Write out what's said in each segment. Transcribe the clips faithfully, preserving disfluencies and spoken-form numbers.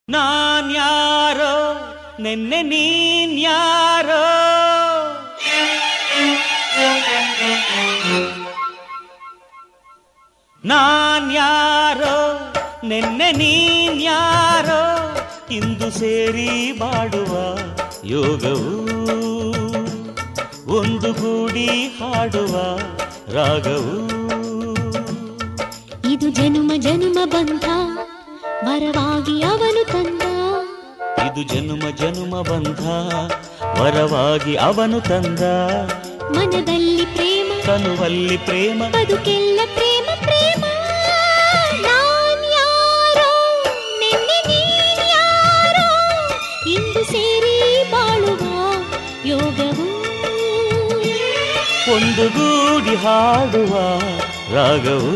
ನಾನ್ಯಾರೋ ನೆನ್ನೆ ನೀನ್ಯಾರೋ ನಾನ್ಯಾರೋ ನೆನ್ನೆ ನೀನ್ಯಾರೋ ಇಂದು ಸೇರಿ ಬಾಡುವ ಯೋಗವು ಒಂದು ಗೂಡಿ ಹಾಡುವ ರಾಗವು ಇದು ಜನುಮ ಜನುಮ ಬಂಧ ವರವಾಗಿ ಅವನು ತಂದ ಇದು ಜನುಮ ಜನುಮ ಬಂಧ ವರವಾಗಿ ಅವನು ತಂದ ಮನದಲ್ಲಿ ಪ್ರೇಮ ತನುವಲ್ಲಿ ಪ್ರೇಮ ಬದುಕೆಲ್ಲ ಪ್ರೇಮ ಪ್ರೇಮ ನಾನ್ಯಾರೋ ನೆನ್ನೆ ನೀನ್ಯಾರೋ ಇಂದು ಸೇರಿ ಬಾಳುವ ಯೋಗವು ಒಂದು ಗೂಡಿ ಹಾಡುವ ರಾಗವು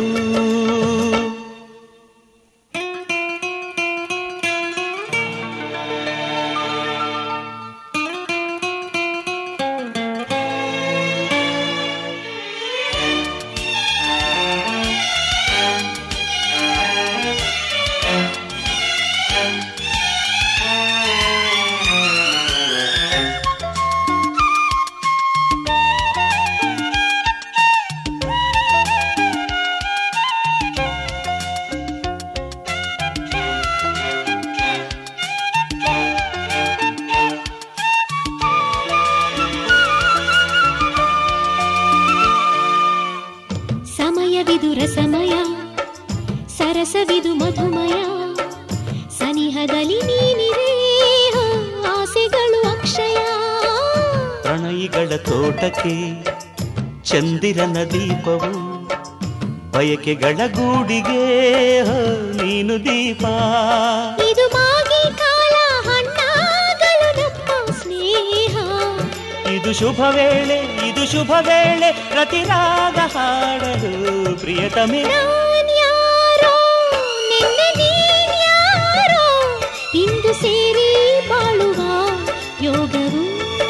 ಸಮಯವಿದು ರಸಮಯ ಸರಸವಿದು ಮಧುಮಯ ಸನಿಹದಲ್ಲಿ ನೀನಿರೇ ಆಸೆಗಳು ಅಕ್ಷಯ ಪ್ರಣಯಿಗಳ ತೋಟಕ್ಕೆ ಚಂದಿರನ ದೀಪವು ಬಯಕೆಗಳ ಗೂಡಿಗೆ ನೀನು ದೀಪ ಇದು ಮಾಗಿ ಕಾಲ ಹಣ್ಣಾಗಲು ನಮ್ಮ ಸ್ನೇಹ ಇದು ಶುಭ ವೇಳೆ ಇದು ಶುಭ ವೇಳೆ ಪ್ರತಿರಾಗ ಹಾಡಲು ಪ್ರಿಯತಮೆ ನಾನ್ಯಾರೋ ನಿನ್ನೆ ನೀನ್ಯಾರೋ ಇಂದು ಸೇರಿ ಬಾಳುವ ಯೋಗವು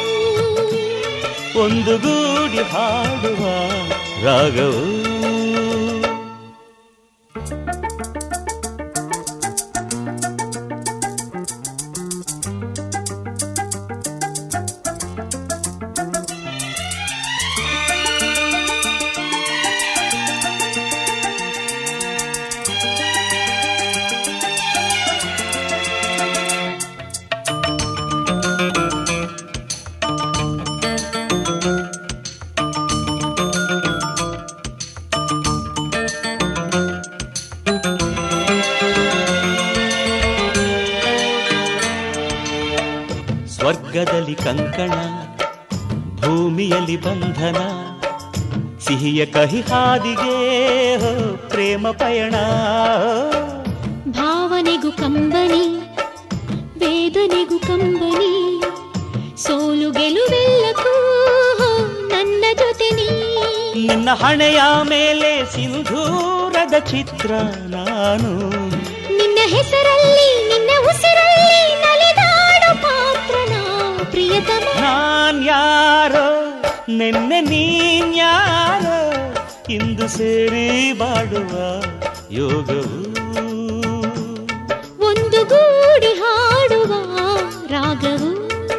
ಒಂದು ಗೂಡಿ ಹಾಡುವ ರಾಗವು ಸ್ವರ್ಗದಲ್ಲಿ ಕಂಕಣ ಭೂಮಿಯಲ್ಲಿ ಬಂಧನ ಸಿಹಿಯ ಕಹಿ ಹಾದಿಗೆ ಪ್ರೇಮ ಪಯಣ ಭಾವನೆಗೂ ಕಂಬನಿ ವೇದನೆಗೂ ಕಂಬನಿ ಸೋಲು ಗೆಲುವೆಲ್ಲಕ್ಕೂ ನನ್ನ ಜೊತೆ ನೀ ನಿನ್ನ ಹಣೆಯ ಮೇಲೆ ಸಿಂಧೂರದ ಚಿತ್ರ ನಾನು ನಿನ್ನ ಹೆಸರಲ್ಲಿ ನಿನ್ನ ಉಸಿರಲ್ಲಿ ನಲಿದಾಡು ಪಾತ್ರನ ಪ್ರಿಯತಮ ನಾನ್ಯಾರೋ ನೆನ್ನೆ ನೀನ್ಯಾರೋ ಇಂದು ಸೇರಿ ಬಾಡುವ ಯೋಗವು ಒಂದು ಗೂಡಿ ಹಾಡುವ ರಾಗವು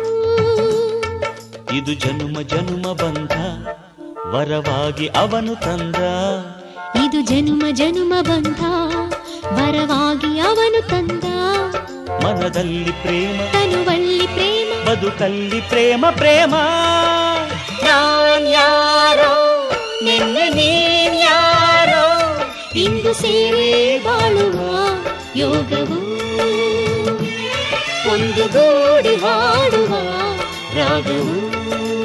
ಇದು ಜನುಮ ಜನುಮ ಬಂಧ ವರವಾಗಿ ಅವನು ತಂದ ಇದು ಜನುಮ ಜನುಮ ಬಂಧ ವರವಾಗಿ ಅವನು ತಂದ ಮನದಲ್ಲಿ ಪ್ರೇಮ ತನುವಲ್ಲಿ ಪ್ರೇಮ ಬದುಕಲ್ಲಿ ಪ್ರೇಮ ಪ್ರೇಮ ನಾನ್ಯಾರೋ ನಿನ್ನೆ ನೀನ್ಯಾರೋ ಇಂದು ಸೇರಿ ಬಾಳುವ ಯೋಗವು ಒಂದು ಗೂಡಿ ಹಾಡುವ ರಾಗವು